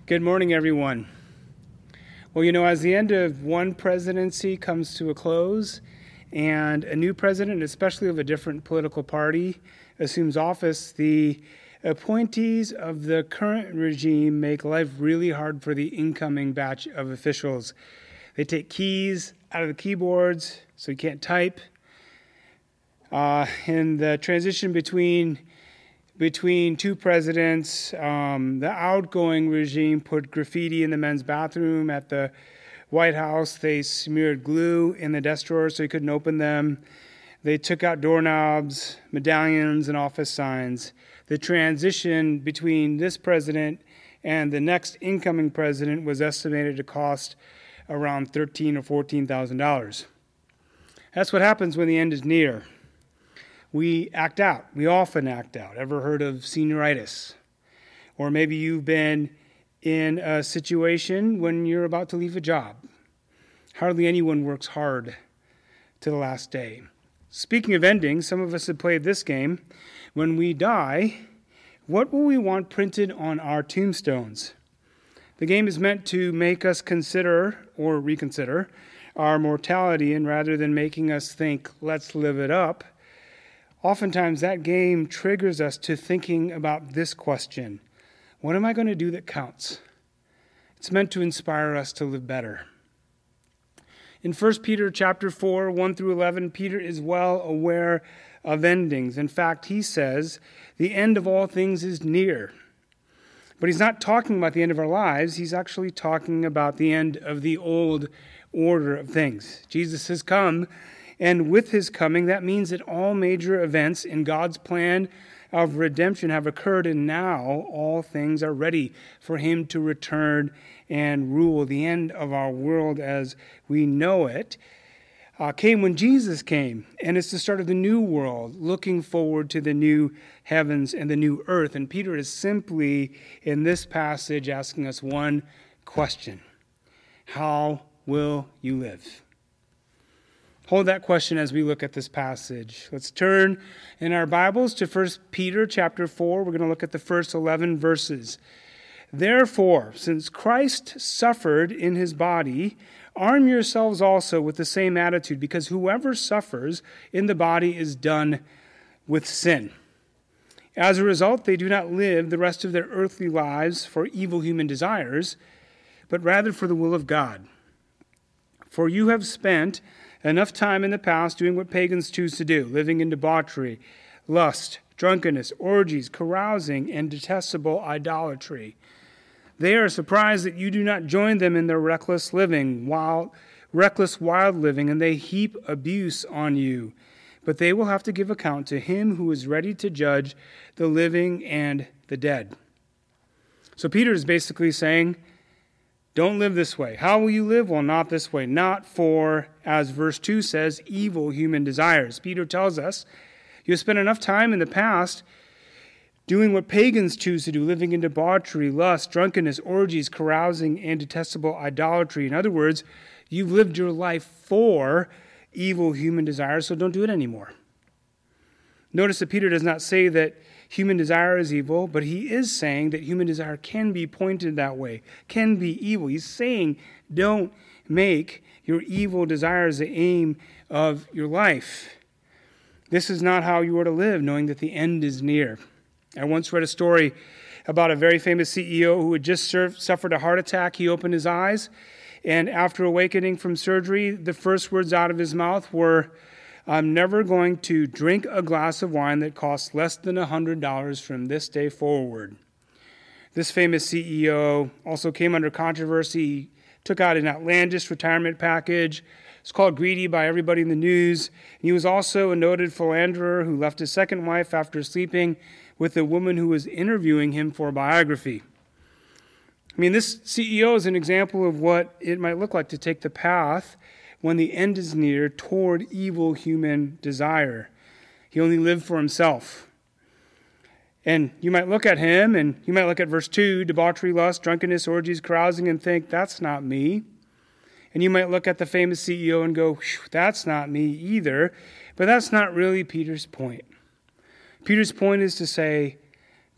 Good morning, everyone. Well, as the end of one presidency comes to a close and a new president, especially of a different political party, assumes office, the appointees of the current regime make life really hard for the incoming batch of officials. They take keys out of the keyboards so you can't type. In the transition between two presidents, the outgoing regime put graffiti in the men's bathroom at the White House. They smeared glue in the desk drawers so you couldn't open them. They took out doorknobs, medallions, and office signs. The transition between this president and the next incoming president was estimated to cost around $13,000 or $14,000. That's what happens when the end is near. We act out. We often act out. Ever heard of senioritis? Or maybe you've been in a situation when you're about to leave a job. Hardly anyone works hard to the last day. Speaking of endings, some of us have played this game. When we die, what will we want printed on our tombstones? The game is meant to make us consider or reconsider our mortality, and rather than making us think, let's live it up, oftentimes that game triggers us to thinking about this question: what am I going to do that counts? It's meant to inspire us to live better. In 1 Peter chapter 4, 1 through 11, Peter is well aware of endings. In fact, he says the end of all things is near. But he's not talking about the end of our lives. He's actually talking about the end of the old order of things. Jesus has come, and with his coming, that means that all major events in God's plan of redemption have occurred, and now all things are ready for him to return and rule. The end of our world as we know it came when Jesus came, and it's the start of the new world, looking forward to the new heavens and the new earth. And Peter is simply, in this passage, asking us one question: how will you live? Hold that question as we look at this passage. Let's turn in our Bibles to 1 Peter chapter 4. We're going to look at the first 11 verses. Therefore, since Christ suffered in his body, arm yourselves also with the same attitude, because whoever suffers in the body is done with sin. As a result, they do not live the rest of their earthly lives for evil human desires, but rather for the will of God. For you have spent enough time in the past doing what pagans choose to do, living in debauchery, lust, drunkenness, orgies, carousing, and detestable idolatry. They are surprised that you do not join them in their reckless wild living, and they heap abuse on you. But they will have to give account to him who is ready to judge the living and the dead. So Peter is basically saying, don't live this way. How will you live? Well, not this way. Not for, as verse 2 says, evil human desires. Peter tells us, you spent enough time in the past doing what pagans choose to do, living in debauchery, lust, drunkenness, orgies, carousing, and detestable idolatry. In other words, you've lived your life for evil human desires, so don't do it anymore. Notice that Peter does not say that human desire is evil, but he is saying that human desire can be pointed that way, can be evil. He's saying don't make your evil desires the aim of your life. This is not how you are to live, knowing that the end is near. I once read a story about a very famous CEO who had just suffered a heart attack. He opened his eyes, and after awakening from surgery, the first words out of his mouth were, I'm never going to drink a glass of wine that costs less than $100 from this day forward. This famous CEO also came under controversy. He took out an outlandish retirement package. It's called greedy by everybody in the news. He was also a noted philanderer who left his second wife after sleeping with a woman who was interviewing him for a biography. This CEO is an example of what it might look like to take the path when the end is near toward evil human desire. He only lived for himself. And you might look at him, and you might look at verse 2, debauchery, lust, drunkenness, orgies, carousing, and think, that's not me. And you might look at the famous CEO and go, that's not me either. But that's not really Peter's point. Peter's point is to say,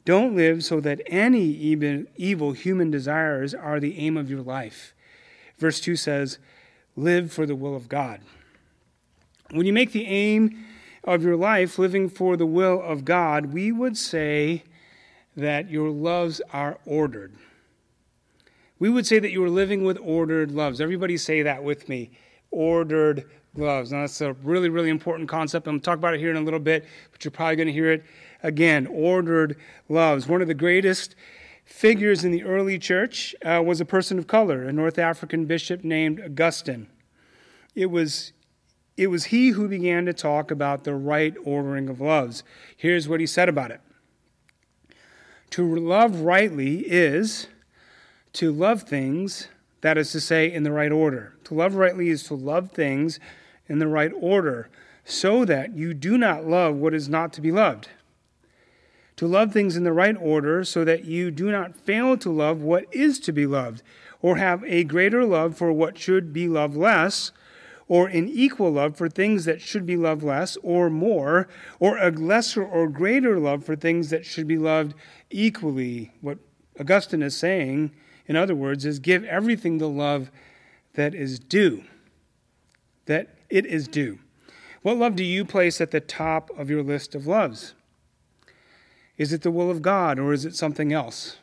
Don't live so that any evil human desires are the aim of your life. Verse 2 says, live for the will of God. When you make the aim of your life living for the will of God, we would say that your loves are ordered. We would say that you are living with ordered loves. Everybody say that with me. Ordered loves. Now, that's a really, really important concept. I'm going to talk about it here in a little bit, but you're probably going to hear it again. Ordered loves. One of the greatest figures in the early church was a person of color, a North African bishop named Augustine. It was he who began to talk about the right ordering of loves. Here's what he said about it. To love rightly is to love things, that is to say, in the right order. To love rightly is to love things in the right order, so that you do not love what is not to be loved. To love things in the right order, so that you do not fail to love what is to be loved, or have a greater love for what should be loved less, or an equal love for things that should be loved less, or more, or a lesser or greater love for things that should be loved equally. What Augustine is saying, in other words, is give everything the love that is due. That it is due. What love do you place at the top of your list of loves? Is it the will of God, or is it something else?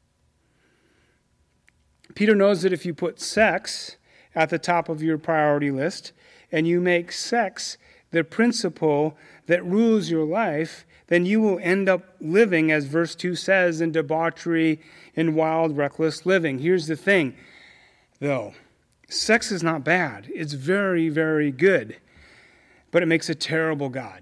Peter knows that if you put sex at the top of your priority list, and you make sex the principle that rules your life, then you will end up living, as verse 2 says, in debauchery and wild, reckless living. Here's the thing, though. Sex is not bad. It's very, very good. But it makes a terrible God.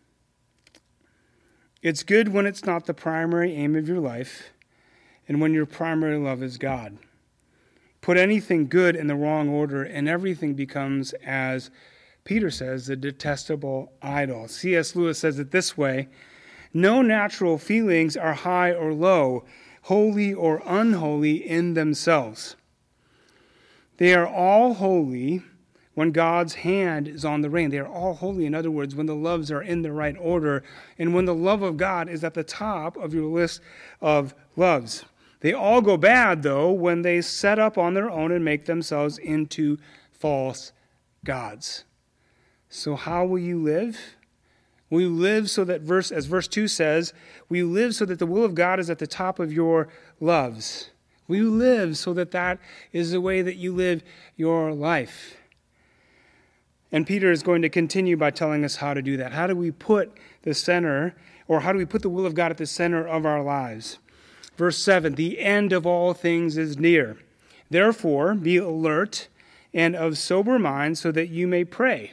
It's good when it's not the primary aim of your life, and when your primary love is God. Put anything good in the wrong order, and everything becomes, as Peter says, a detestable idol. C.S. Lewis says it this way: no natural feelings are high or low, holy or unholy in themselves. They are all holy when God's hand is on the rein. They are all holy, in other words, when the loves are in the right order, and when the love of God is at the top of your list of loves. They all go bad, though, when they set up on their own and make themselves into false gods. So how will you live? Will you live so that, as verse 2 says, will you live so that the will of God is at the top of your loves? Will you live so that that is the way that you live your life? And Peter is going to continue by telling us how to do that. How do we put the center, or how do we put the will of God at the center of our lives? Verse 7, the end of all things is near. Therefore, be alert and of sober mind so that you may pray.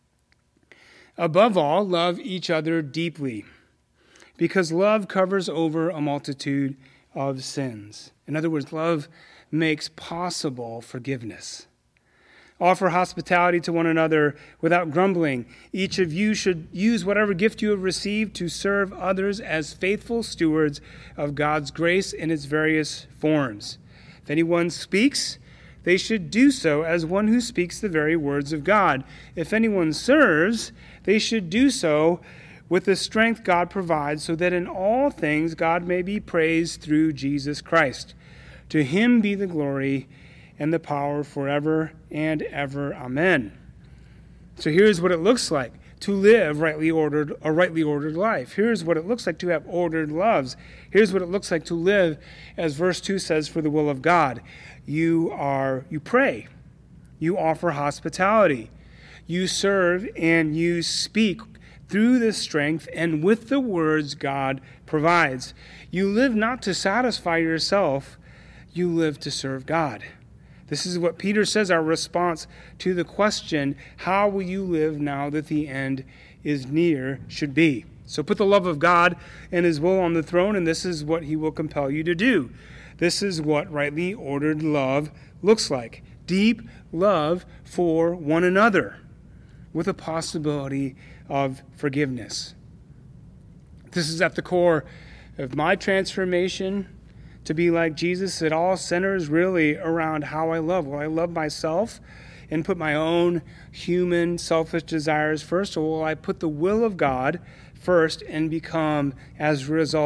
Above all, love each other deeply, because love covers over a multitude of sins. In other words, love makes possible forgiveness. Offer hospitality to one another without grumbling. Each of you should use whatever gift you have received to serve others as faithful stewards of God's grace in its various forms. If anyone speaks, they should do so as one who speaks the very words of God. If anyone serves, they should do so with the strength God provides, so that in all things God may be praised through Jesus Christ. To him be the glory and the power forever and ever. Amen. So here's what it looks like to live a rightly ordered life. Here's what it looks like to have ordered loves. Here's what it looks like to live, as verse 2 says, for the will of God. You pray. You offer hospitality. You serve and you speak through the strength and with the words God provides. You live not to satisfy yourself. You live to serve God. This is what Peter says our response to the question, how will you live now that the end is near, should be. So put the love of God and his will on the throne, and this is what he will compel you to do. This is what rightly ordered love looks like. Deep love for one another with a possibility of forgiveness. This is at the core of my transformation to be like Jesus. It all centers really around how I love. Will I love myself and put my own human selfish desires first, or will I put the will of God first and become, as a result,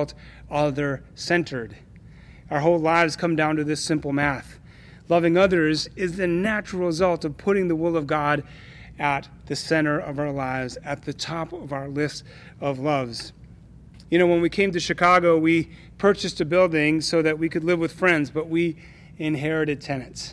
other-centered. Our whole lives come down to this simple math. Loving others is the natural result of putting the will of God at the center of our lives, at the top of our list of loves. You know, when we came to Chicago, we purchased a building so that we could live with friends, but we inherited tenants.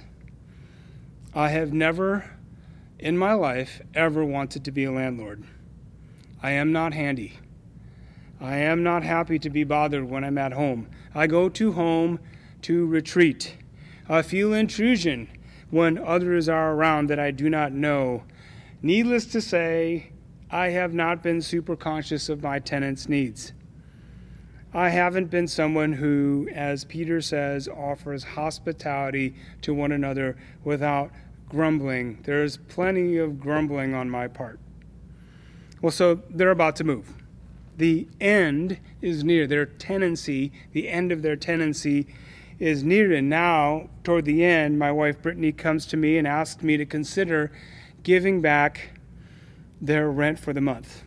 I have never in my life ever wanted to be a landlord. I am not handy. I am not happy to be bothered when I'm at home. I go to home to retreat. I feel intrusion when others are around that I do not know. Needless to say, I have not been super conscious of my tenants' needs. I haven't been someone who, as Peter says, offers hospitality to one another without grumbling. There's plenty of grumbling on my part. Well, so they're about to move. The end is near. Their tenancy, the end of their tenancy is near. And now, toward the end, my wife Brittany comes to me and asks me to consider giving back their rent for the month.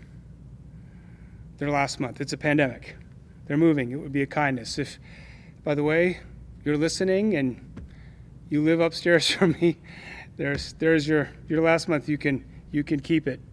Their last month. It's a pandemic. They're moving. It would be a kindness. If, by the way, you're listening and you live upstairs from me, there's your last month. You can keep it.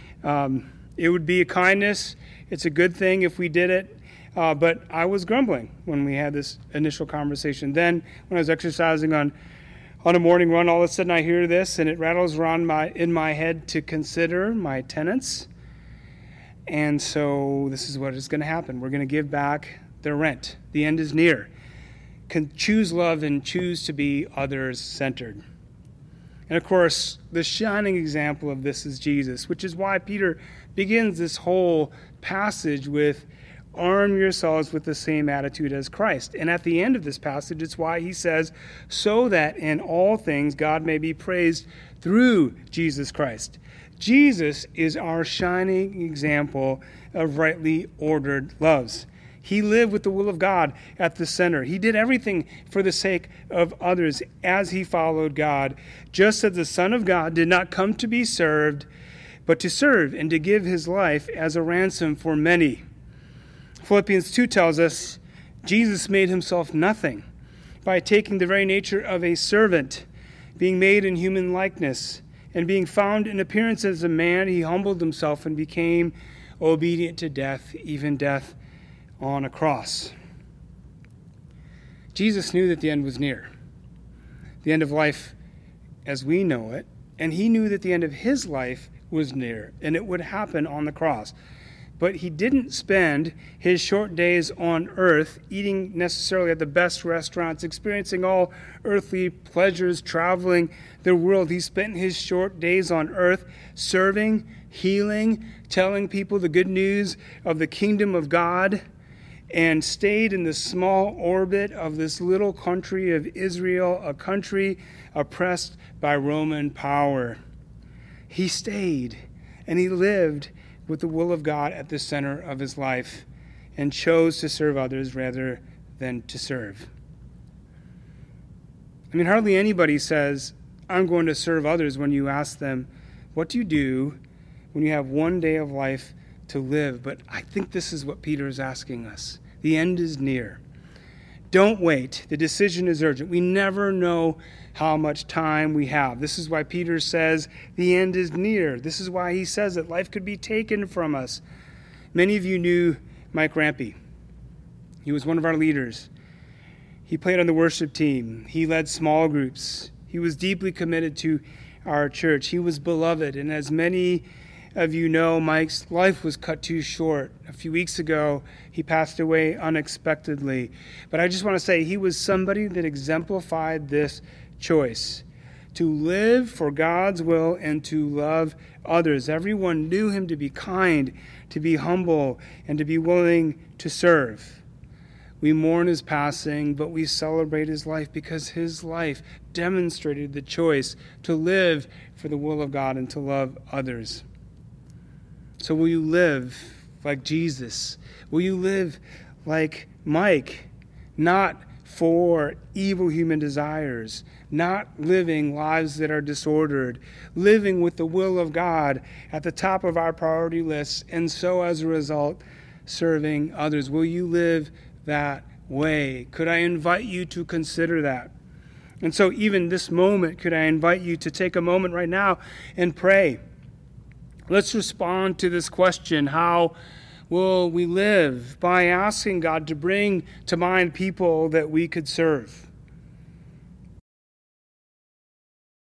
It would be a kindness. It's a good thing if we did it. But I was grumbling when we had this initial conversation. Then, when I was exercising on a morning run, all of a sudden I hear this, and it rattles around in my head to consider my tenants. And so this is what is going to happen. We're going to give back their rent. The end is near. Choose love and choose to be others-centered. And of course, the shining example of this is Jesus, which is why Peter begins this whole passage with, arm yourselves with the same attitude as Christ. And at the end of this passage, it's why he says, so that in all things God may be praised through Jesus Christ. Jesus is our shining example of rightly ordered loves. He lived with the will of God at the center. He did everything for the sake of others as he followed God, just as the Son of God did not come to be served, but to serve and to give his life as a ransom for many. Philippians 2 tells us Jesus made himself nothing by taking the very nature of a servant, being made in human likeness, and being found in appearance as a man, he humbled himself and became obedient to death, even death on a cross. Jesus knew that the end was near, the end of life as we know it, and he knew that the end of his life was near, and it would happen on the cross. But he didn't spend his short days on earth eating necessarily at the best restaurants, experiencing all earthly pleasures, traveling the world. He spent his short days on earth serving, healing, telling people the good news of the kingdom of God, and stayed in the small orbit of this little country of Israel, a country oppressed by Roman power. He stayed, and he lived with the will of God at the center of his life, and chose to serve others rather than to serve. I mean, hardly anybody says, I'm going to serve others when you ask them, what do you do when you have one day of life to live? But I think this is what Peter is asking us. The end is near. Don't wait. The decision is urgent. We never know how much time we have. This is why Peter says the end is near. This is why he says that life could be taken from us. Many of you knew Mike Rampy. He was one of our leaders. He played on the worship team. He led small groups. He was deeply committed to our church. He was beloved. And as many of you know, Mike's life was cut too short. A few weeks ago, he passed away unexpectedly. But I just want to say he was somebody that exemplified this choice, to live for God's will and to love others. Everyone knew him to be kind, to be humble, and to be willing to serve. We mourn his passing, but we celebrate his life because his life demonstrated the choice to live for the will of God and to love others. So will you live like Jesus? Will you live like Mike? Not for evil human desires, not living lives that are disordered, living with the will of God at the top of our priority lists, and so as a result, serving others. Will you live that way? Could I invite you to consider that? And so even this moment, could I invite you to take a moment right now and pray? Let's respond to this question: how will we live? By asking God to bring to mind people that we could serve.